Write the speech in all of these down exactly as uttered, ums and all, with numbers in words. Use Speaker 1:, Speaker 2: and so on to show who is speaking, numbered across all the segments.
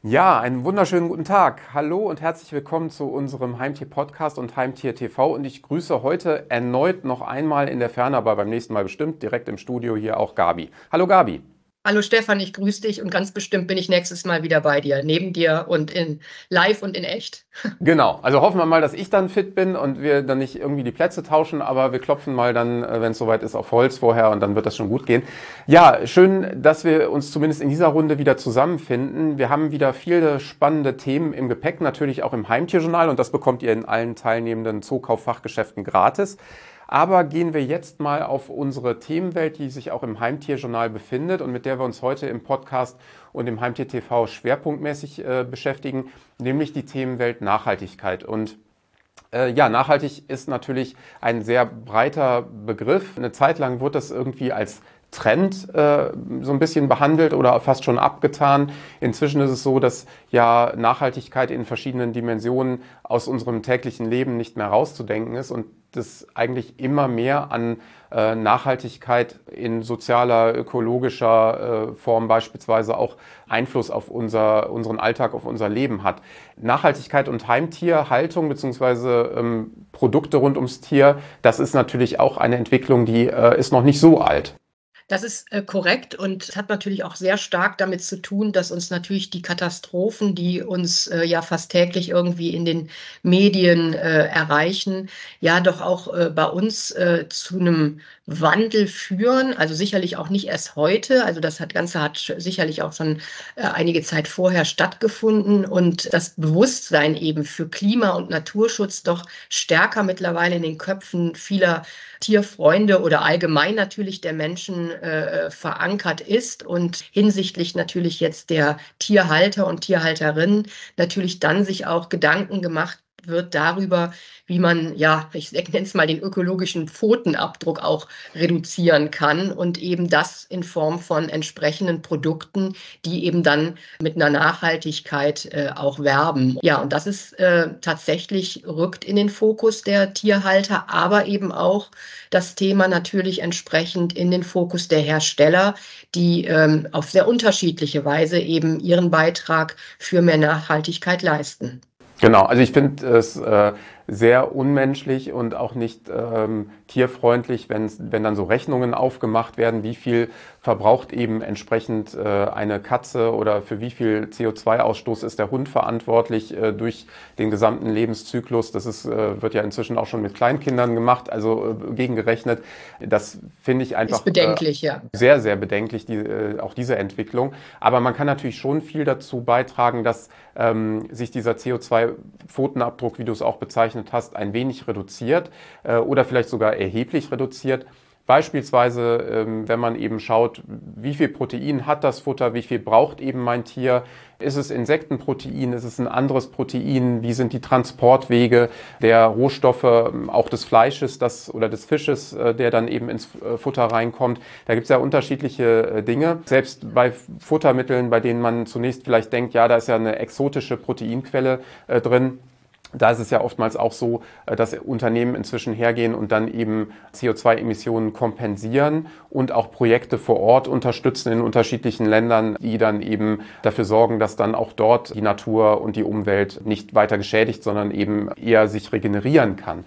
Speaker 1: Ja, einen wunderschönen guten Tag. Hallo und herzlich willkommen zu unserem Heimtier-Podcast und Heimtier T V. Und ich grüße heute erneut noch einmal in der Ferne, aber beim nächsten Mal bestimmt direkt im Studio hier auch Gabi. Hallo Gabi.
Speaker 2: Hallo Stefan, ich grüße dich und ganz bestimmt bin ich nächstes Mal wieder bei dir, neben dir und in live und in echt.
Speaker 1: Genau, also hoffen wir mal, dass ich dann fit bin und wir dann nicht irgendwie die Plätze tauschen, aber wir klopfen mal dann, äh, wenn es soweit ist, auf Holz vorher und dann wird das schon gut gehen. Ja, schön, dass wir uns zumindest in dieser Runde wieder zusammenfinden. Wir haben wieder viele spannende Themen im Gepäck, natürlich auch im Heimtierjournal, und das bekommt ihr in allen teilnehmenden Zookauf-Fachgeschäften gratis. Aber gehen wir jetzt mal auf unsere Themenwelt, die sich auch im Heimtierjournal befindet und mit der wir uns heute im Podcast und im Heimtier T V schwerpunktmäßig äh, beschäftigen, nämlich die Themenwelt Nachhaltigkeit. Und äh, ja, nachhaltig ist natürlich ein sehr breiter Begriff. Eine Zeit lang wurde das irgendwie als Trend äh, so ein bisschen behandelt oder fast schon abgetan. Inzwischen ist es so, dass ja Nachhaltigkeit in verschiedenen Dimensionen aus unserem täglichen Leben nicht mehr rauszudenken ist und das eigentlich immer mehr an äh, Nachhaltigkeit in sozialer, ökologischer äh, Form beispielsweise auch Einfluss auf unser, unseren Alltag, auf unser Leben hat. Nachhaltigkeit und Heimtierhaltung beziehungsweise ähm, Produkte rund ums Tier, das ist natürlich auch eine Entwicklung, die äh, ist noch nicht so alt.
Speaker 2: Das ist äh, korrekt und hat natürlich auch sehr stark damit zu tun, dass uns natürlich die Katastrophen, die uns äh, ja fast täglich irgendwie in den Medien äh, erreichen, ja doch auch äh, bei uns äh, zu einem Wandel führen. Also sicherlich auch nicht erst heute. Also das hat, Ganze hat sch- sicherlich auch schon äh, einige Zeit vorher stattgefunden und das Bewusstsein eben für Klima- und Naturschutz doch stärker mittlerweile in den Köpfen vieler Tierfreunde oder allgemein natürlich der Menschen äh, verankert ist und hinsichtlich natürlich jetzt der Tierhalter und Tierhalterinnen natürlich dann sich auch Gedanken gemacht wird darüber, wie man, ja, ich nenne es mal den ökologischen Pfotenabdruck auch reduzieren kann und eben das in Form von entsprechenden Produkten, die eben dann mit einer Nachhaltigkeit äh, auch werben. Ja, und das ist äh, tatsächlich rückt in den Fokus der Tierhalter, aber eben auch das Thema natürlich entsprechend in den Fokus der Hersteller, die ähm, auf sehr unterschiedliche Weise eben ihren Beitrag für mehr Nachhaltigkeit leisten.
Speaker 1: Genau, also ich finde es äh, sehr unmenschlich und auch nicht ähm, tierfreundlich, wenn, wenn dann so Rechnungen aufgemacht werden, wie viel verbraucht eben entsprechend äh, eine Katze oder für wie viel C O zwei Ausstoß ist der Hund verantwortlich äh, durch den gesamten Lebenszyklus. Das ist, äh, wird ja inzwischen auch schon mit Kleinkindern gemacht, also äh, gegengerechnet. Das finde ich
Speaker 2: Ist
Speaker 1: einfach äh,
Speaker 2: bedenklich, ja.
Speaker 1: sehr, sehr bedenklich, die, äh, auch diese Entwicklung. Aber man kann natürlich schon viel dazu beitragen, dass ähm, sich dieser C O zwei Pfotenabdruck, wie du es auch bezeichnet hast, ein wenig reduziert äh, oder vielleicht sogar erheblich reduziert. Beispielsweise, ähm, wenn man eben schaut, wie viel Protein hat das Futter, wie viel braucht eben mein Tier, ist es Insektenprotein, ist es ein anderes Protein, wie sind die Transportwege der Rohstoffe, ähm, auch des Fleisches das, oder des Fisches, äh, der dann eben ins äh, Futter reinkommt. Da gibt es ja unterschiedliche äh, Dinge. Selbst bei Futtermitteln, bei denen man zunächst vielleicht denkt, ja, da ist ja eine exotische Proteinquelle äh, drin. Da ist es ja oftmals auch so, dass Unternehmen inzwischen hergehen und dann eben C O zwei Emissionen kompensieren und auch Projekte vor Ort unterstützen in unterschiedlichen Ländern, die dann eben dafür sorgen, dass dann auch dort die Natur und die Umwelt nicht weiter geschädigt, sondern eben eher sich regenerieren kann.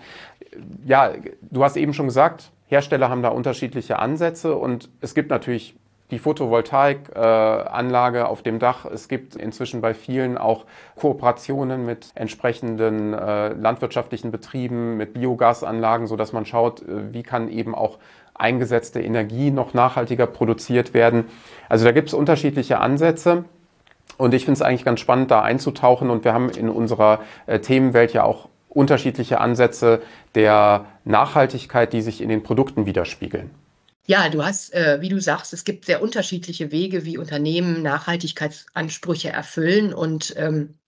Speaker 1: Ja, du hast eben schon gesagt, Hersteller haben da unterschiedliche Ansätze und es gibt natürlich die Photovoltaikanlage äh, auf dem Dach. Es gibt inzwischen bei vielen auch Kooperationen mit entsprechenden äh, landwirtschaftlichen Betrieben, mit Biogasanlagen, sodass man schaut, äh, wie kann eben auch eingesetzte Energie noch nachhaltiger produziert werden. Also da gibt es unterschiedliche Ansätze. Und ich finde es eigentlich ganz spannend, da einzutauchen. Und wir haben in unserer äh, Themenwelt ja auch unterschiedliche Ansätze der Nachhaltigkeit, die sich in den Produkten widerspiegeln.
Speaker 2: Ja, du hast, äh, wie du sagst, es gibt sehr unterschiedliche Wege, wie Unternehmen Nachhaltigkeitsansprüche erfüllen und ähm,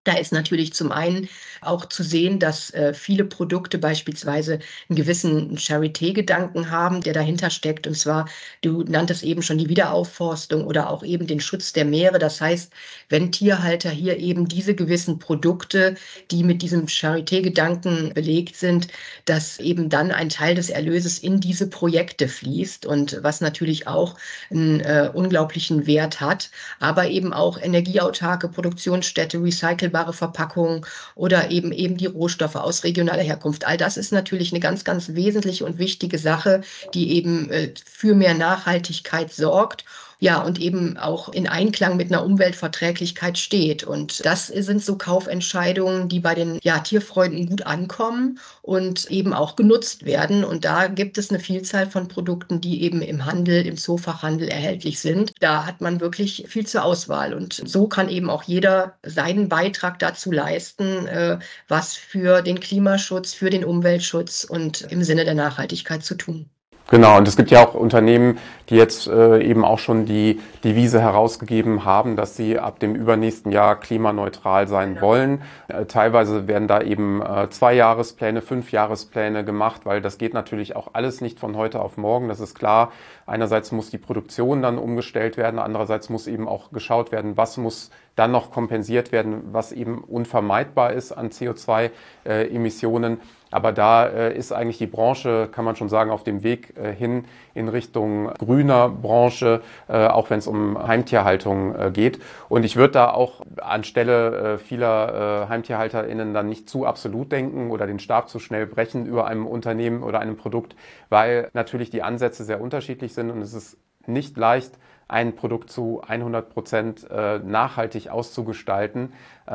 Speaker 2: Da ist natürlich zum einen auch zu sehen, dass äh, viele Produkte beispielsweise einen gewissen Charité-Gedanken haben, der dahinter steckt. Und zwar, du nanntest eben schon die Wiederaufforstung oder auch eben den Schutz der Meere. Das heißt, wenn Tierhalter hier eben diese gewissen Produkte, die mit diesem Charité-Gedanken belegt sind, dass eben dann ein Teil des Erlöses in diese Projekte fließt und was natürlich auch einen äh, unglaublichen Wert hat, aber eben auch energieautarke Produktionsstätte, recycelbare Verpackungen oder eben eben die Rohstoffe aus regionaler Herkunft. All das ist natürlich eine ganz, ganz wesentliche und wichtige Sache, die eben äh, für mehr Nachhaltigkeit sorgt. Ja, und eben auch in Einklang mit einer Umweltverträglichkeit steht. Und das sind so Kaufentscheidungen, die bei den ja, Tierfreunden gut ankommen und eben auch genutzt werden. Und da gibt es eine Vielzahl von Produkten, die eben im Handel, im Zoofachhandel erhältlich sind. Da hat man wirklich viel zur Auswahl. Und so kann eben auch jeder seinen Beitrag dazu leisten, äh, was für den Klimaschutz, für den Umweltschutz und im Sinne der Nachhaltigkeit zu tun.
Speaker 1: Genau, und es gibt ja auch Unternehmen, die jetzt äh, eben auch schon die Devise herausgegeben haben, dass sie ab dem übernächsten Jahr klimaneutral sein
Speaker 2: Genau.
Speaker 1: wollen. Äh, teilweise werden da eben äh, Zwei-Jahrespläne, Fünf-Jahrespläne gemacht, weil das geht natürlich auch alles nicht von heute auf morgen. Das ist klar. Einerseits muss die Produktion dann umgestellt werden, andererseits muss eben auch geschaut werden, was muss dann noch kompensiert werden, was eben unvermeidbar ist an C O zwei Emissionen. Aber da äh, ist eigentlich die Branche, kann man schon sagen, auf dem Weg äh, hin in Richtung grüner Branche, äh, auch wenn es um Heimtierhaltung äh, geht. Und ich würde da auch anstelle äh, vieler äh, HeimtierhalterInnen dann nicht zu absolut denken oder den Stab zu schnell brechen über einem Unternehmen oder einem Produkt, weil natürlich die Ansätze sehr unterschiedlich sind und es ist nicht leicht, ein Produkt zu hundert Prozent nachhaltig auszugestalten,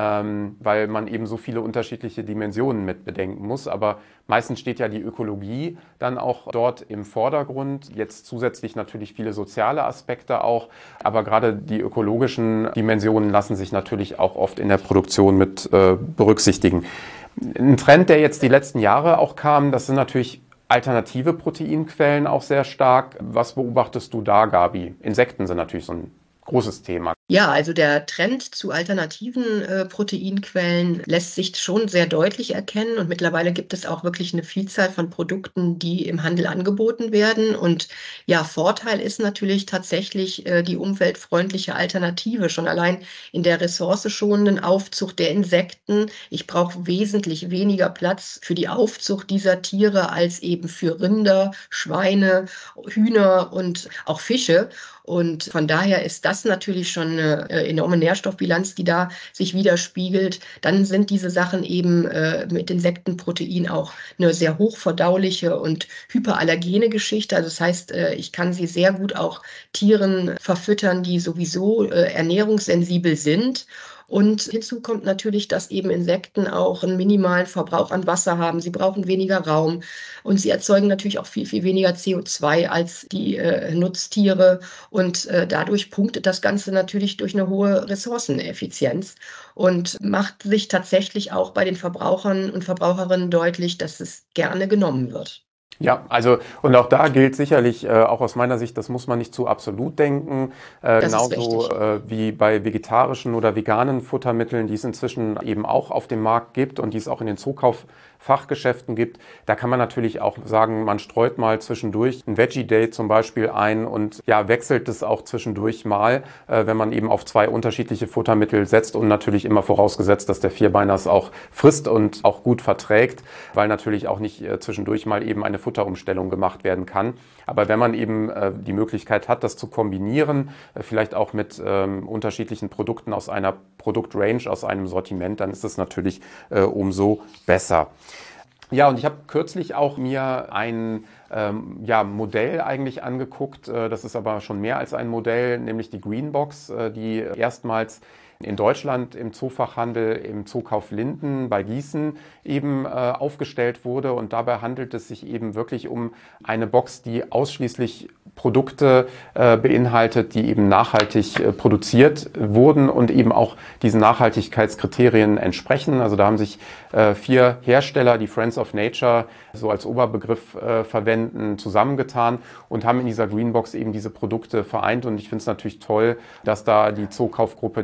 Speaker 1: weil man eben so viele unterschiedliche Dimensionen mit bedenken muss. Aber meistens steht ja die Ökologie dann auch dort im Vordergrund. Jetzt zusätzlich natürlich viele soziale Aspekte auch. Aber gerade die ökologischen Dimensionen lassen sich natürlich auch oft in der Produktion mit berücksichtigen. Ein Trend, der jetzt die letzten Jahre auch kam, das sind natürlich alternative Proteinquellen auch sehr stark. Was beobachtest du da, Gabi? Insekten sind natürlich so ein großes Thema.
Speaker 2: Ja, also der Trend zu alternativen äh, Proteinquellen lässt sich schon sehr deutlich erkennen und mittlerweile gibt es auch wirklich eine Vielzahl von Produkten, die im Handel angeboten werden. Und ja, Vorteil ist natürlich tatsächlich äh, die umweltfreundliche Alternative, schon allein in der ressourcenschonenden Aufzucht der Insekten. Ich brauche wesentlich weniger Platz für die Aufzucht dieser Tiere als eben für Rinder, Schweine, Hühner und auch Fische. Und von daher ist das natürlich schon eine äh, enorme Nährstoffbilanz, die da sich widerspiegelt. Dann sind diese Sachen eben äh, mit Insektenprotein auch eine sehr hochverdauliche und hyperallergene Geschichte. Also das heißt, äh, ich kann sie sehr gut auch Tieren verfüttern, die sowieso äh, ernährungssensibel sind. Und hinzu kommt natürlich, dass eben Insekten auch einen minimalen Verbrauch an Wasser haben. Sie brauchen weniger Raum und sie erzeugen natürlich auch viel, viel weniger C O zwei als die äh, Nutztiere. Und äh, dadurch punktet das Ganze natürlich durch eine hohe Ressourceneffizienz und macht sich tatsächlich auch bei den Verbrauchern und Verbraucherinnen deutlich, dass es gerne genommen wird.
Speaker 1: Ja, also und auch da gilt sicherlich, äh, auch aus meiner Sicht, das muss man nicht zu absolut denken. Äh,
Speaker 2: Das ist
Speaker 1: genauso
Speaker 2: richtig.
Speaker 1: äh, wie bei vegetarischen oder veganen Futtermitteln, die es inzwischen eben auch auf dem Markt gibt und die es auch in den Zukauffachgeschäften gibt. Da kann man natürlich auch sagen, man streut mal zwischendurch ein Veggie Day zum Beispiel ein und ja, wechselt es auch zwischendurch mal, äh, wenn man eben auf zwei unterschiedliche Futtermittel setzt und natürlich immer vorausgesetzt, dass der Vierbeiner es auch frisst und auch gut verträgt, weil natürlich auch nicht äh, zwischendurch mal eben eine Futterumstellung gemacht werden kann. Aber wenn man eben äh, die Möglichkeit hat, das zu kombinieren, äh, vielleicht auch mit ähm, unterschiedlichen Produkten aus einer Produktrange, aus einem Sortiment, dann ist es natürlich äh, umso besser. Ja, und ich habe kürzlich auch mir ein ähm, ja, Modell eigentlich angeguckt. Äh, das ist aber schon mehr als ein Modell, nämlich die Greenbox, äh, die erstmals in Deutschland im Zoofachhandel, im Zookauf Linden bei Gießen eben äh, aufgestellt wurde. Und dabei handelt es sich eben wirklich um eine Box, die ausschließlich Produkte äh, beinhaltet, die eben nachhaltig äh, produziert wurden und eben auch diesen Nachhaltigkeitskriterien entsprechen. Also da haben sich äh, vier Hersteller, die Friends of Nature so als Oberbegriff äh, verwenden, zusammengetan und haben in dieser Greenbox eben diese Produkte vereint. Und ich finde es natürlich toll, dass da die Zookaufgruppe die ersten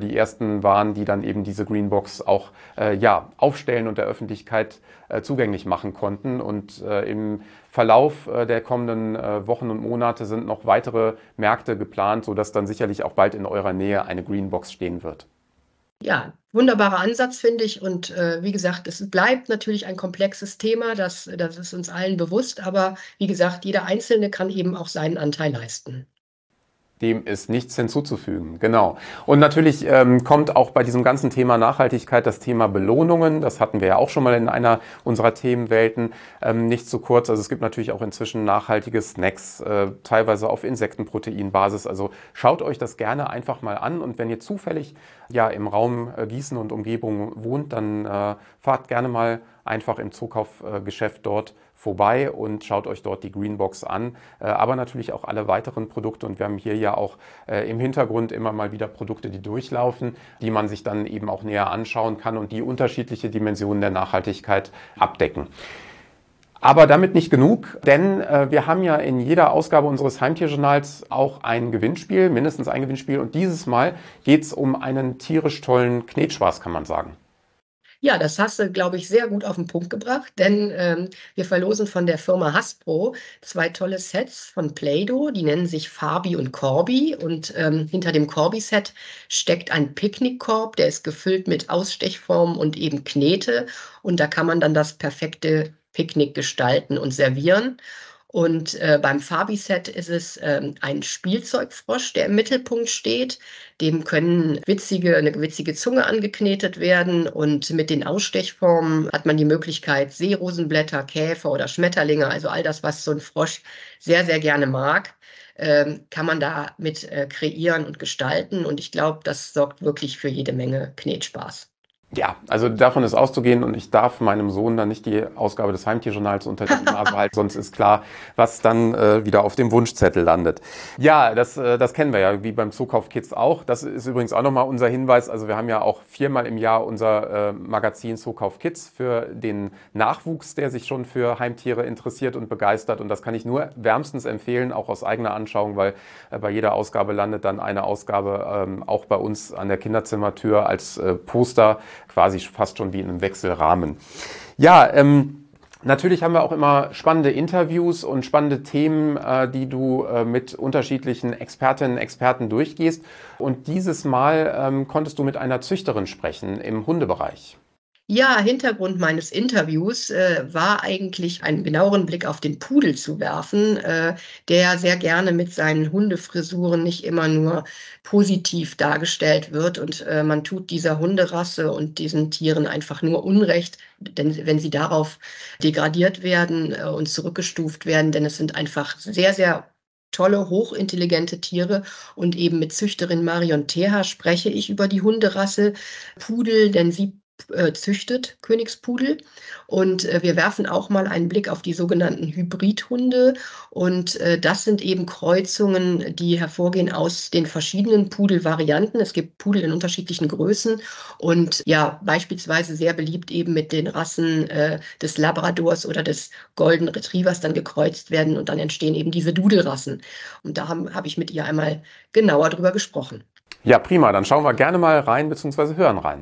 Speaker 1: ersten waren, die dann eben diese Greenbox auch äh, ja, aufstellen und der Öffentlichkeit äh, zugänglich machen konnten. Und äh, im Verlauf äh, der kommenden äh, Wochen und Monate sind noch weitere Märkte geplant, sodass dann sicherlich auch bald in eurer Nähe eine Greenbox stehen wird.
Speaker 2: Ja, wunderbarer Ansatz, finde ich. Und äh, wie gesagt, es bleibt natürlich ein komplexes Thema, das, das ist uns allen bewusst. Aber wie gesagt, jeder Einzelne kann eben auch seinen Anteil leisten.
Speaker 1: Dem ist nichts hinzuzufügen, genau. Und natürlich ähm, kommt auch bei diesem ganzen Thema Nachhaltigkeit das Thema Belohnungen. Das hatten wir ja auch schon mal in einer unserer Themenwelten, ähm, nicht zu kurz. Also es gibt natürlich auch inzwischen nachhaltige Snacks, äh, teilweise auf Insektenproteinbasis. Also schaut euch das gerne einfach mal an. Und wenn ihr zufällig ja im Raum äh, Gießen und Umgebung wohnt, dann äh, fahrt gerne mal einfach im Zukaufgeschäft dort vorbei und schaut euch dort die Greenbox an, aber natürlich auch alle weiteren Produkte. Und wir haben hier ja auch im Hintergrund immer mal wieder Produkte, die durchlaufen, die man sich dann eben auch näher anschauen kann und die unterschiedliche Dimensionen der Nachhaltigkeit abdecken. Aber damit nicht genug, denn äh, wir haben ja in jeder Ausgabe unseres Heimtierjournals auch ein Gewinnspiel, mindestens ein Gewinnspiel. Und dieses Mal geht es um einen tierisch tollen Knetspaß, kann man sagen.
Speaker 2: Ja, das hast du, glaube ich, sehr gut auf den Punkt gebracht, denn ähm, wir verlosen von der Firma Hasbro zwei tolle Sets von Play-Doh, die nennen sich Farbi und Corby und ähm, hinter dem Corby-Set steckt ein Picknickkorb, der ist gefüllt mit Ausstechformen und eben Knete und da kann man dann das perfekte Picknick gestalten und servieren. Und äh, beim Fabi-Set ist es ähm, ein Spielzeugfrosch, der im Mittelpunkt steht. Dem können witzige, eine witzige Zunge angeknetet werden. Und mit den Ausstechformen hat man die Möglichkeit, Seerosenblätter, Käfer oder Schmetterlinge, also all das, was so ein Frosch sehr, sehr gerne mag, ähm, kann man da mit äh, kreieren und gestalten. Und ich glaube, das sorgt wirklich für jede Menge Knetspaß.
Speaker 1: Ja, also davon ist auszugehen und ich darf meinem Sohn dann nicht die Ausgabe des Heimtierjournals unter die Nase halten, sonst ist klar, was dann äh, wieder auf dem Wunschzettel landet. Ja, das, äh, das kennen wir ja, wie beim Zukauf Kids auch. Das ist übrigens auch nochmal unser Hinweis. Also wir haben ja auch viermal im Jahr unser äh, Magazin Zukauf Kids für den Nachwuchs, der sich schon für Heimtiere interessiert und begeistert. Und das kann ich nur wärmstens empfehlen, auch aus eigener Anschauung, weil äh, bei jeder Ausgabe landet dann eine Ausgabe ähm, auch bei uns an der Kinderzimmertür als äh, Poster, quasi fast schon wie in einem Wechselrahmen. Ja, ähm, natürlich haben wir auch immer spannende Interviews und spannende Themen, äh, die du äh, mit unterschiedlichen Expertinnen und Experten durchgehst. Und dieses Mal ähm, konntest du mit einer Züchterin sprechen im Hundebereich.
Speaker 2: Ja, Hintergrund meines Interviews äh, war eigentlich einen genaueren Blick auf den Pudel zu werfen, äh, der sehr gerne mit seinen Hundefrisuren nicht immer nur positiv dargestellt wird. Und äh, man tut dieser Hunderasse und diesen Tieren einfach nur Unrecht, denn wenn sie darauf degradiert werden äh, und zurückgestuft werden, denn es sind einfach sehr, sehr tolle, hochintelligente Tiere. Und eben mit Züchterin Marion Teha spreche ich über die Hunderasse Pudel, denn sie Äh, züchtet Königspudel und äh, wir werfen auch mal einen Blick auf die sogenannten Hybridhunde und äh, das sind eben Kreuzungen, die hervorgehen aus den verschiedenen Pudelvarianten. Es gibt Pudel in unterschiedlichen Größen und ja, beispielsweise sehr beliebt eben mit den Rassen äh, des Labradors oder des Golden Retrievers dann gekreuzt werden und dann entstehen eben diese Doodle-Rassen. Und da habe hab ich mit ihr einmal genauer drüber gesprochen.
Speaker 1: Ja, prima. Dann schauen wir gerne mal rein bzw. hören rein.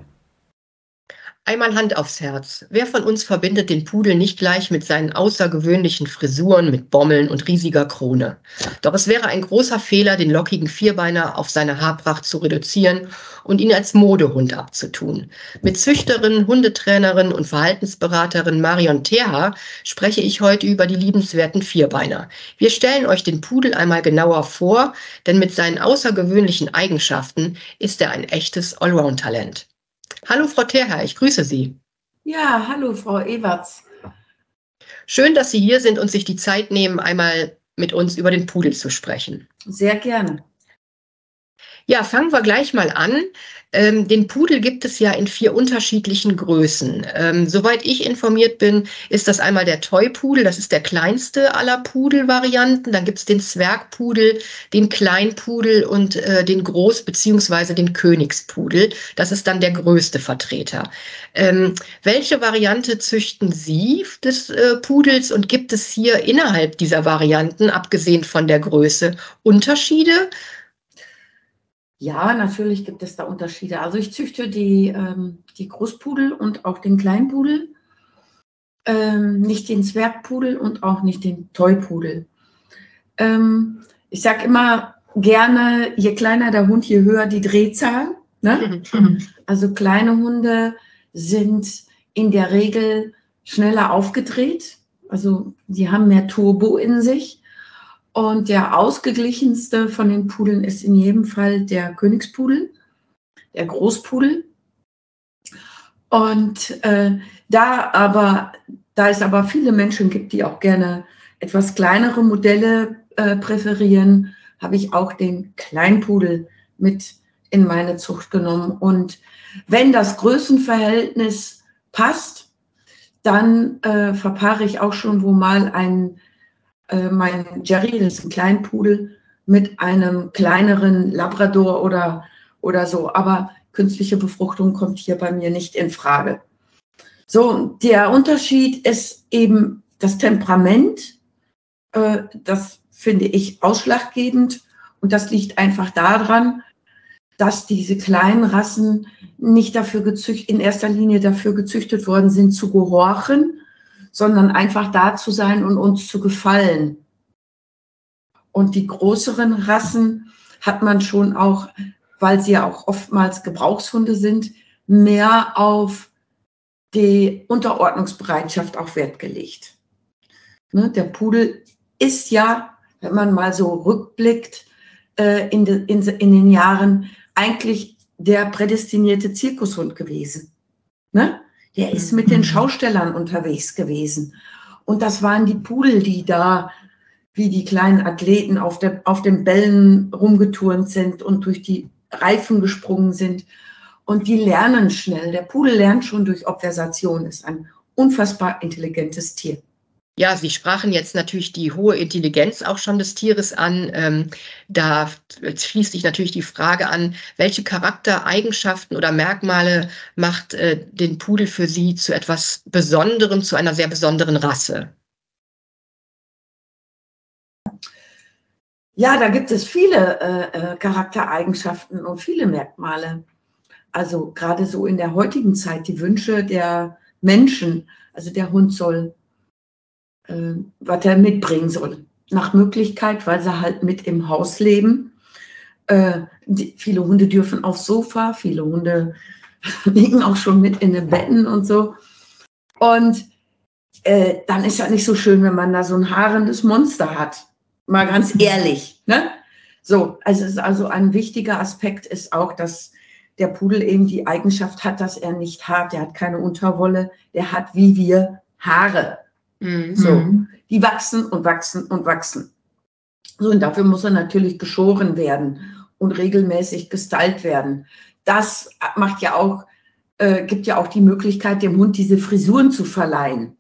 Speaker 2: Einmal Hand aufs Herz. Wer von uns verbindet den Pudel nicht gleich mit seinen außergewöhnlichen Frisuren, mit Bommeln und riesiger Krone? Doch es wäre ein großer Fehler, den lockigen Vierbeiner auf seine Haarpracht zu reduzieren und ihn als Modehund abzutun. Mit Züchterin, Hundetrainerin und Verhaltensberaterin Marion Teha spreche ich heute über die liebenswerten Vierbeiner. Wir stellen euch den Pudel einmal genauer vor, denn mit seinen außergewöhnlichen Eigenschaften ist er ein echtes Allround-Talent. Hallo Frau Teha, ich grüße Sie.
Speaker 3: Ja, hallo Frau Ewerts.
Speaker 2: Schön, dass Sie hier sind und sich die Zeit nehmen, einmal mit uns über den Pudel zu sprechen.
Speaker 3: Sehr gerne.
Speaker 2: Ja, fangen wir gleich mal an. Ähm, den Pudel gibt es ja in vier unterschiedlichen Größen. Ähm, soweit ich informiert bin, ist das einmal der Toy-Pudel, das ist der kleinste aller Pudelvarianten. Dann gibt es den Zwergpudel, den Kleinpudel und äh, den Groß- bzw. den Königspudel. Das ist dann der größte Vertreter. Ähm, welche Variante züchten Sie des äh, Pudels und gibt es hier innerhalb dieser Varianten, abgesehen von der Größe, Unterschiede?
Speaker 3: Ja, natürlich gibt es da Unterschiede. Also ich züchte die, ähm, die Großpudel und auch den Kleinpudel, ähm, nicht den Zwergpudel und auch nicht den Toypudel. Ähm, ich sage immer gerne, je kleiner der Hund, je höher die Drehzahl. Ne? Also kleine Hunde sind in der Regel schneller aufgedreht, also die haben mehr Turbo in sich. Und der ausgeglichenste von den Pudeln ist in jedem Fall der Königspudel, der Großpudel. Und äh, da aber, da es aber viele Menschen gibt, die auch gerne etwas kleinere Modelle äh, präferieren, habe ich auch den Kleinpudel mit in meine Zucht genommen. Und wenn das Größenverhältnis passt, dann äh, verpaare ich auch schon wo mal ein äh, mein Jerry, das ist ein Kleinpudel, mit einem kleineren Labrador oder, oder so. Aber künstliche Befruchtung kommt hier bei mir nicht in Frage. So, der Unterschied ist eben das Temperament. Äh, das finde ich ausschlaggebend. Und das liegt einfach daran, dass diese kleinen Rassen nicht dafür gezüchtet, in erster Linie dafür gezüchtet worden sind, zu gehorchen, sondern einfach da zu sein und uns zu gefallen. Und die größeren Rassen hat man schon auch, weil sie ja auch oftmals Gebrauchshunde sind, mehr auf die Unterordnungsbereitschaft auch Wert gelegt. Ne, der Pudel ist ja, wenn man mal so rückblickt, äh, in, de, in, in den Jahren eigentlich der prädestinierte Zirkushund gewesen. Ne? Der ist mit den Schaustellern unterwegs gewesen. Und das waren die Pudel, die da wie die kleinen Athleten auf, der, auf den Bällen rumgeturnt sind und durch die Reifen gesprungen sind. Und die lernen schnell. Der Pudel lernt schon durch Obversation, ist ein unfassbar intelligentes Tier.
Speaker 2: Ja, Sie sprachen jetzt natürlich die hohe Intelligenz auch schon des Tieres an. Ähm, da schließt sich natürlich die Frage an, welche Charaktereigenschaften oder Merkmale macht äh, den Pudel für Sie zu etwas Besonderem, zu einer sehr besonderen Rasse?
Speaker 3: Ja, da gibt es viele äh, Charaktereigenschaften und viele Merkmale. Also gerade so in der heutigen Zeit, die Wünsche der Menschen, also der Hund soll Äh, was er mitbringen soll. Nach Möglichkeit, weil sie halt mit im Haus leben. Äh, die, viele Hunde dürfen aufs Sofa, viele Hunde liegen auch schon mit in den Betten und so. Und äh, dann ist ja nicht so schön, wenn man da so ein haarendes Monster hat. Mal ganz ehrlich. Ne? So, also, es ist also ein wichtiger Aspekt ist auch, dass der Pudel eben die Eigenschaft hat, dass er nicht haart, der hat keine Unterwolle, der hat wie wir Haare. Mhm. So, die wachsen und wachsen und wachsen. So, und dafür muss er natürlich geschoren werden und regelmäßig gestylt werden. Das macht ja auch, äh, gibt ja auch die Möglichkeit, dem Hund diese Frisuren zu verleihen.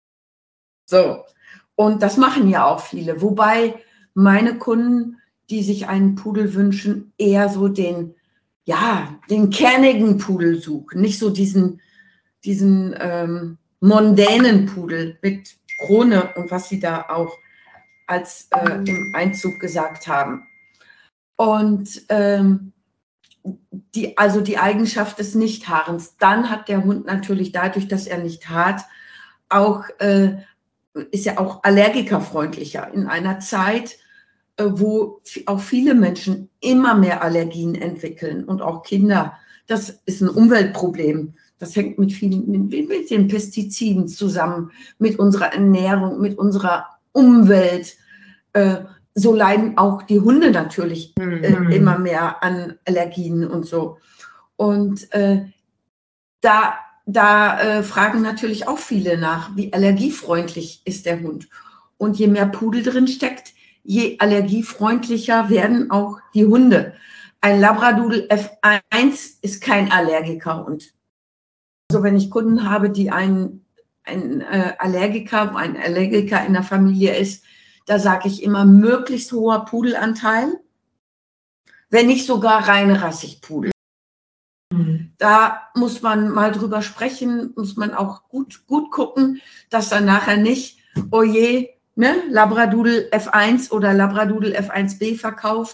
Speaker 3: So, und das machen ja auch viele. Wobei meine Kunden, die sich einen Pudel wünschen, eher so den, ja, den kernigen Pudel suchen. Nicht so diesen, diesen, ähm, mondänen Pudel mit Krone und was sie da auch als äh, im Einzug gesagt haben. Und ähm, die, also die Eigenschaft des Nichthaarens. Dann hat der Hund natürlich dadurch, dass er nicht haart, auch, äh, ist ja auch allergikerfreundlicher. In einer Zeit, äh, wo auch viele Menschen immer mehr Allergien entwickeln und auch Kinder. Das ist ein Umweltproblem. Das hängt mit vielen, mit, mit den Pestiziden zusammen, mit unserer Ernährung, mit unserer Umwelt. Äh, so leiden auch die Hunde natürlich äh, mhm. immer mehr an Allergien und so. Und äh, da, da äh, fragen natürlich auch viele nach, wie allergiefreundlich ist der Hund. Und je mehr Pudel drin steckt, je allergiefreundlicher werden auch die Hunde. Ein Labradoodle F eins ist kein Allergikerhund. Also wenn ich Kunden habe, die ein, ein äh, Allergiker, ein Allergiker in der Familie ist, da sage ich immer möglichst hoher Pudelanteil, wenn nicht sogar reine Rassigpudel. Mhm. Da muss man mal drüber sprechen, muss man auch gut, gut gucken, dass dann nachher nicht, oh je, ne, Labradoodle F eins oder Labradoodle F eins B verkauft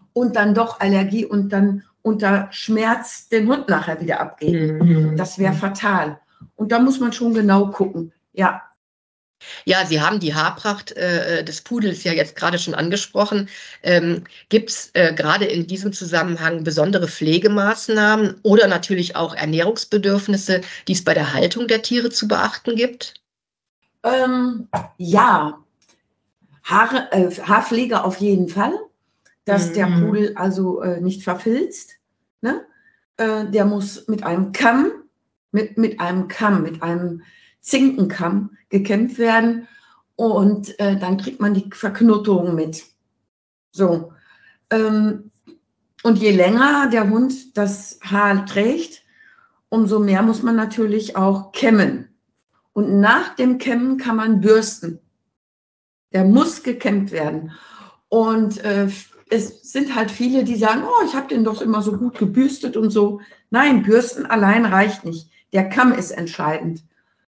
Speaker 3: und dann doch Allergie und dann unter Schmerz den Hund nachher wieder abgeben. Das wäre fatal. Und da muss man schon genau gucken. Ja.
Speaker 2: Ja, Sie haben die Haarpracht äh, des Pudels ja jetzt gerade schon angesprochen. Ähm, gibt es äh, gerade in diesem Zusammenhang besondere Pflegemaßnahmen oder natürlich auch Ernährungsbedürfnisse, die es bei der Haltung der Tiere zu beachten gibt?
Speaker 3: Ähm, ja, Haare, äh, Haarpflege auf jeden Fall, dass
Speaker 2: Mhm.
Speaker 3: der Pudel also äh, nicht verfilzt. Ne? Äh, der muss mit einem Kamm, mit, mit einem Kamm, mit einem Zinkenkamm gekämmt werden und äh, dann kriegt man die Verknottung mit. So. Ähm, und je länger der Hund das Haar trägt, umso mehr muss man natürlich auch kämmen. Und nach dem Kämmen kann man bürsten. Der muss gekämmt werden. Und äh, es sind halt viele, die sagen, oh, ich habe den doch immer so gut gebürstet und so. Nein, Bürsten allein reicht nicht. Der Kamm ist entscheidend.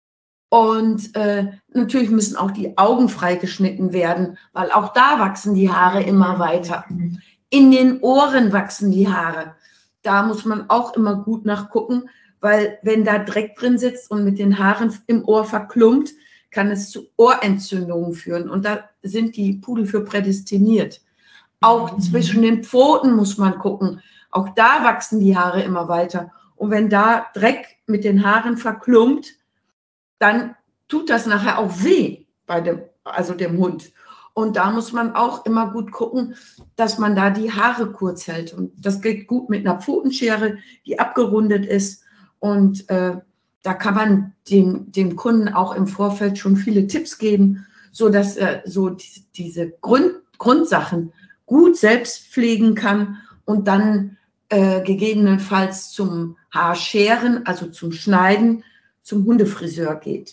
Speaker 3: Und äh, natürlich müssen auch die Augen freigeschnitten werden, weil auch da wachsen die Haare immer weiter. In den Ohren wachsen die Haare. Da muss man auch immer gut nachgucken, weil wenn da Dreck drin sitzt und mit den Haaren im Ohr verklumpt, kann es zu Ohrentzündungen führen. Und da sind die Pudel für prädestiniert. Auch mhm. zwischen den Pfoten muss man gucken. Auch da wachsen die Haare immer weiter. Und wenn da Dreck mit den Haaren verklumpt, dann tut das nachher auch weh bei dem, also dem Hund. Und da muss man auch immer gut gucken, dass man da die Haare kurz hält. Und das geht gut mit einer Pfotenschere, die abgerundet ist. Und äh, da kann man dem, dem Kunden auch im Vorfeld schon viele Tipps geben, sodass er so die, diese Grund, Grundsachen gut selbst pflegen kann und dann äh, gegebenenfalls zum Haarscheren, also zum Schneiden, zum Hundefriseur geht.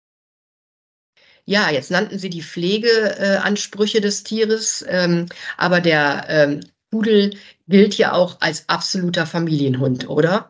Speaker 2: Ja, jetzt nannten Sie die Pflegeansprüche äh, des Tieres, ähm, aber der ähm, Pudel gilt ja auch als absoluter Familienhund, oder?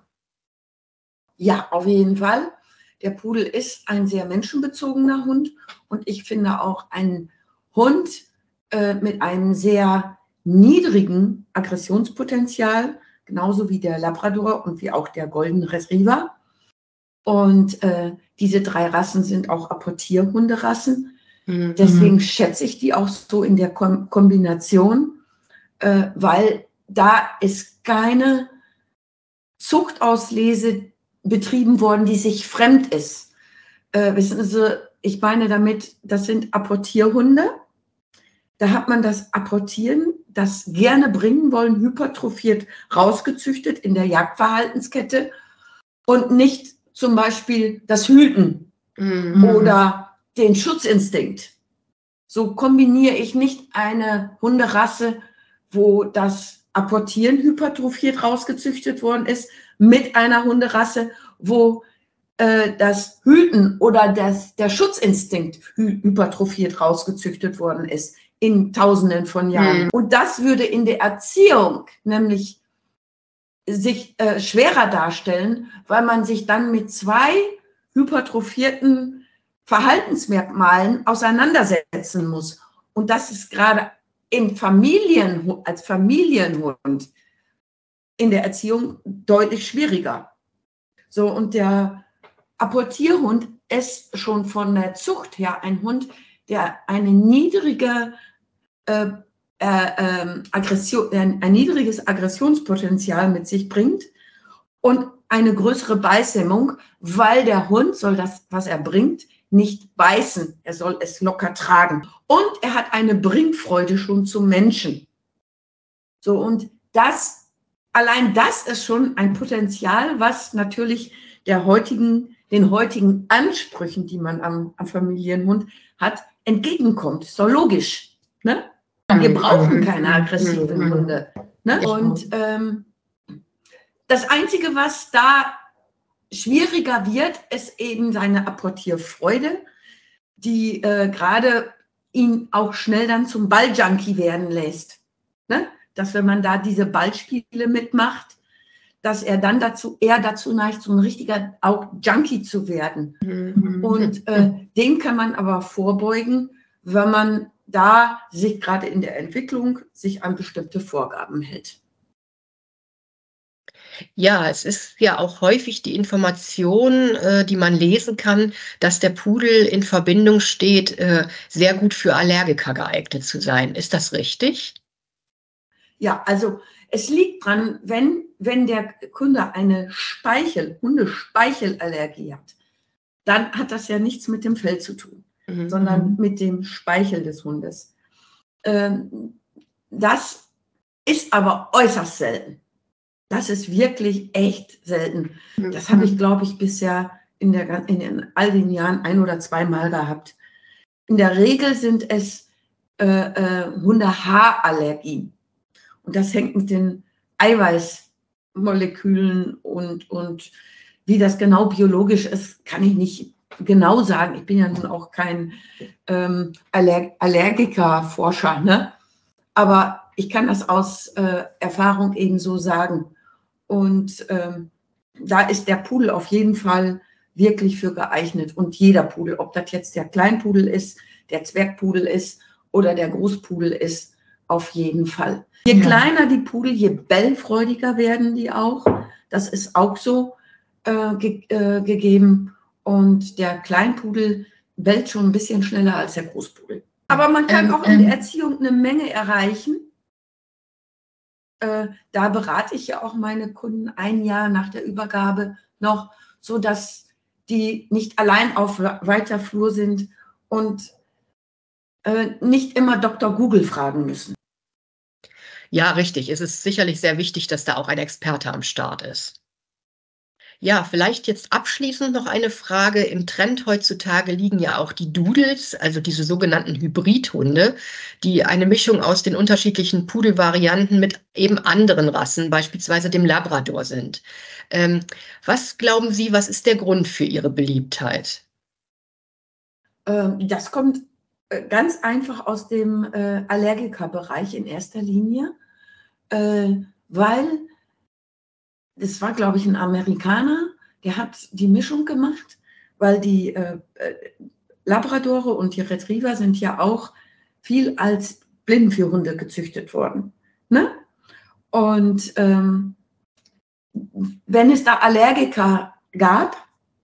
Speaker 3: Ja, auf jeden Fall. Der Pudel ist ein sehr menschenbezogener Hund und ich finde auch ein Hund äh, mit einem sehr niedrigen Aggressionspotenzial, genauso wie der Labrador und wie auch der Golden Retriever. Und äh, diese drei Rassen sind auch Apportierhunderassen. Mhm. Deswegen schätze ich die auch so in der Kom- Kombination, äh, weil da ist keine Zuchtauslese betrieben worden, die sich fremd ist. Äh, wissen Sie, ich meine damit, das sind Apportierhunde. Da hat man das Apportieren, das gerne bringen wollen, hypertrophiert rausgezüchtet in der Jagdverhaltenskette und nicht zum Beispiel das Hüten mhm. oder den Schutzinstinkt. So kombiniere ich nicht eine Hunderasse, wo das Apportieren hypertrophiert rausgezüchtet worden ist, mit einer Hunderasse, wo äh, das Hüten oder das, der Schutzinstinkt hy- hypertrophiert rausgezüchtet worden ist in Tausenden von Jahren. Mhm. Und das würde in der Erziehung nämlich sich äh, schwerer darstellen, weil man sich dann mit zwei hypertrophierten Verhaltensmerkmalen auseinandersetzen muss. Und das ist gerade im Familien, als Familienhund in der Erziehung deutlich schwieriger. So, und der Apportierhund ist schon von der Zucht her ein Hund, der eine niedrige äh, äh, äh, Aggression, ein, ein niedriges Aggressionspotenzial mit sich bringt und eine größere Beißhemmung, weil der Hund soll das, was er bringt, nicht beißen. Er soll es locker tragen. Und er hat eine Bringfreude schon zum Menschen. So, und das, allein das ist schon ein Potenzial, was natürlich der heutigen, den heutigen Ansprüchen, die man am, am Familienhund hat, entgegenkommt. Ist doch logisch. Ne? Wir brauchen keine aggressiven Hunde. Ne? Und ähm, das Einzige, was da schwieriger wird, ist eben seine Apportierfreude, die äh, gerade ihn auch schnell dann zum Balljunkie werden lässt. Ne? Dass wenn man da diese Ballspiele mitmacht, dass er dann dazu eher dazu neigt, so ein richtiger auch Junkie zu werden. Mhm. Und äh, dem kann man aber vorbeugen, wenn man da sich gerade in der Entwicklung sich an bestimmte Vorgaben hält.
Speaker 2: Ja, es ist ja auch häufig die Information, äh, die man lesen kann, dass der Pudel in Verbindung steht, äh, sehr gut für Allergiker geeignet zu sein. Ist das richtig?
Speaker 3: Ja, also es liegt dran, wenn, wenn der Kunde eine Speichel, Hundespeichelallergie hat, dann hat das ja nichts mit dem Fell zu tun, mhm. sondern mit dem Speichel des Hundes. Ähm, das ist aber äußerst selten. Das ist wirklich echt selten. Das habe ich, glaube ich, bisher in, der, in den, all den Jahren ein- oder zweimal gehabt. In der Regel sind es äh, äh, Hundehaarallergien. Und das hängt mit den Eiweißmolekülen und, und wie das genau biologisch ist, kann ich nicht genau sagen. Ich bin ja nun auch kein ähm, Aller Allergiker-Forscher, ne? Aber ich kann das aus äh, Erfahrung eben so sagen. Und ähm, da ist der Pudel auf jeden Fall wirklich für geeignet. Und jeder Pudel, ob das jetzt der Kleinpudel ist, der Zwergpudel ist oder der Großpudel ist, auf jeden Fall. Je kleiner die Pudel, je bellfreudiger werden die auch. Das ist auch so äh, ge äh, gegeben. Und der Kleinpudel bellt schon ein bisschen schneller als der Großpudel. Aber man kann ähm, auch in der Erziehung eine Menge erreichen. Äh, da berate ich ja auch meine Kunden ein Jahr nach der Übergabe noch, sodass die nicht allein auf weiter Flur sind und äh, nicht immer Doktor Google fragen müssen.
Speaker 2: Ja, richtig. Es ist sicherlich sehr wichtig, dass da auch ein Experte am Start ist. Ja, vielleicht jetzt abschließend noch eine Frage. Im Trend heutzutage liegen ja auch die Doodles, also diese sogenannten Hybridhunde, die eine Mischung aus den unterschiedlichen Pudelvarianten mit eben anderen Rassen, beispielsweise dem Labrador sind. Ähm, was glauben Sie, was ist der Grund für Ihre Beliebtheit?
Speaker 3: Ähm, das kommt ganz einfach aus dem äh, Allergikerbereich in erster Linie, äh, weil das war, glaube ich, ein Amerikaner, der hat die Mischung gemacht, weil die äh, Labradore und die Retriever sind ja auch viel als Blindenführhunde gezüchtet worden. Ne? Und ähm, wenn es da Allergiker gab,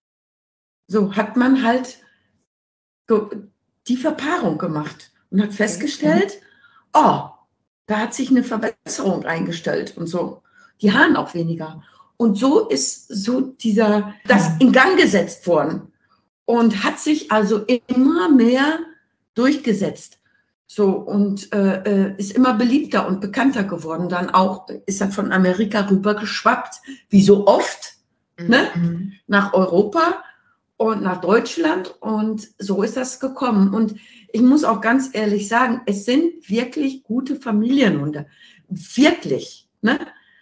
Speaker 3: so hat man halt die Verpaarung gemacht und hat festgestellt, oh, da hat sich eine Verbesserung eingestellt und so. Die Haaren auch weniger. Und so ist so dieser, das in Gang gesetzt worden und hat sich also immer mehr durchgesetzt. So, und äh, ist immer beliebter und bekannter geworden. Dann auch ist er von Amerika rüber geschwappt, wie so oft, mhm. ne? Nach Europa und nach Deutschland. Und so ist das gekommen. Und ich muss auch ganz ehrlich sagen, es sind wirklich gute Familienhunde. Wirklich, ne?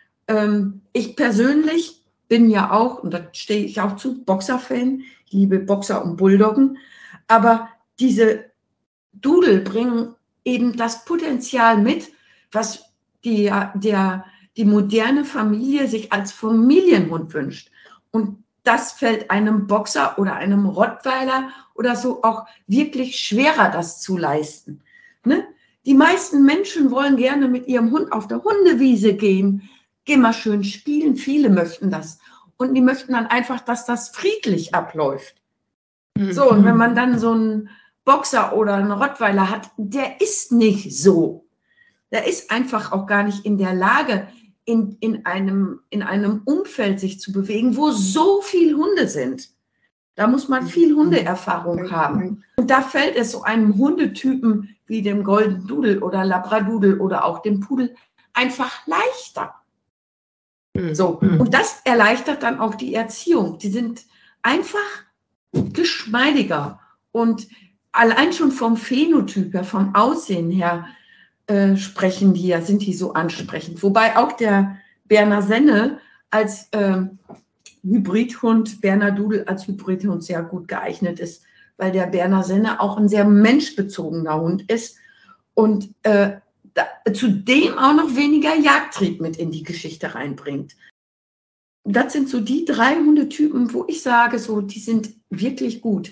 Speaker 3: Ich persönlich bin ja auch, und da stehe ich auch zu, Boxer-Fan, ich liebe Boxer und Bulldoggen, aber diese Doodle bringen eben das Potenzial mit, was die, der, die moderne Familie sich als Familienhund wünscht. Und das fällt einem Boxer oder einem Rottweiler oder so auch wirklich schwerer, das zu leisten. Ne? Die meisten Menschen wollen gerne mit ihrem Hund auf der Hundewiese gehen, geh mal schön spielen, viele möchten das. Und die möchten dann einfach, dass das friedlich abläuft. Mhm. So, und wenn man dann so einen Boxer oder einen Rottweiler hat, der ist nicht so. Der ist einfach auch gar nicht in der Lage, in, in, einem, in einem Umfeld sich zu bewegen, wo so viele Hunde sind. Da muss man viel Hundeerfahrung haben. Und da fällt es so einem Hundetypen wie dem Golden Doodle oder Labradoodle oder auch dem Pudel einfach leichter. So, und das erleichtert dann auch die Erziehung. Die sind einfach geschmeidiger und allein schon vom Phänotyp her, vom Aussehen her äh, sprechen die ja, sind die so ansprechend. Wobei auch der Berner Senne als äh, Hybridhund, Berner Doodle als Hybridhund sehr gut geeignet ist, weil der Berner Senne auch ein sehr menschbezogener Hund ist und äh, Da, zudem auch noch weniger Jagdtrieb mit in die Geschichte reinbringt. Das sind so die drei Hundetypen, wo ich sage, so, die sind wirklich gut.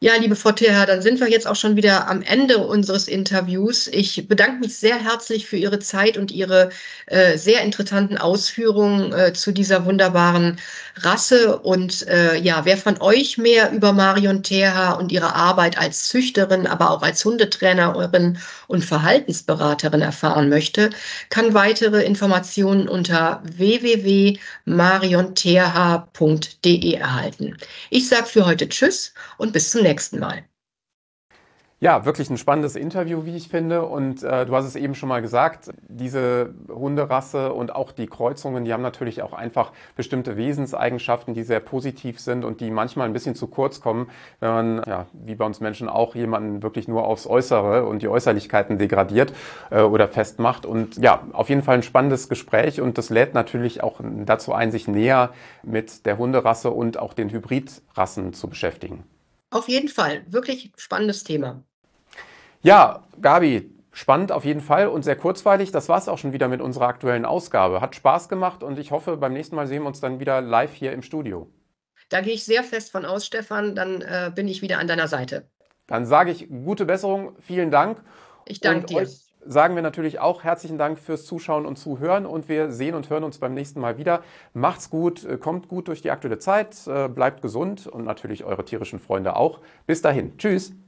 Speaker 2: Ja, liebe Frau Thierhaar, dann sind wir jetzt auch schon wieder am Ende unseres Interviews. Ich bedanke mich sehr herzlich für Ihre Zeit und Ihre äh, sehr interessanten Ausführungen äh, zu dieser wunderbaren Rasse. Und äh, ja, wer von euch mehr über Marion Thierhaar und ihre Arbeit als Züchterin, aber auch als Hundetrainerin und Verhaltensberaterin erfahren möchte, kann weitere Informationen unter w w w punkt marion thierhaar punkt d e erhalten. Ich sage für heute Tschüss und bis zum nächsten Mal.
Speaker 1: Ja, wirklich ein spannendes Interview, wie ich finde. Und äh, du hast es eben schon mal gesagt, diese Hunderasse und auch die Kreuzungen, die haben natürlich auch einfach bestimmte Wesenseigenschaften, die sehr positiv sind und die manchmal ein bisschen zu kurz kommen, wenn man, ja, wie bei uns Menschen auch, jemanden wirklich nur aufs Äußere und die Äußerlichkeiten degradiert äh, oder festmacht. Und ja, auf jeden Fall ein spannendes Gespräch und das lädt natürlich auch dazu ein, sich näher mit der Hunderasse und auch den Hybridrassen zu beschäftigen.
Speaker 2: Auf jeden Fall, wirklich spannendes Thema.
Speaker 1: Ja, Gabi, spannend auf jeden Fall und sehr kurzweilig. Das war es auch schon wieder mit unserer aktuellen Ausgabe. Hat Spaß gemacht und ich hoffe, beim nächsten Mal sehen wir uns dann wieder live hier im Studio.
Speaker 2: Da gehe ich sehr fest von aus, Stefan. Dann äh, bin ich wieder an deiner Seite.
Speaker 1: Dann sage ich gute Besserung, vielen Dank.
Speaker 2: Ich danke dir.
Speaker 1: Euch sagen wir natürlich auch herzlichen Dank fürs Zuschauen und Zuhören und wir sehen und hören uns beim nächsten Mal wieder. Macht's gut, kommt gut durch die aktuelle Zeit, bleibt gesund und natürlich eure tierischen Freunde auch. Bis dahin, tschüss.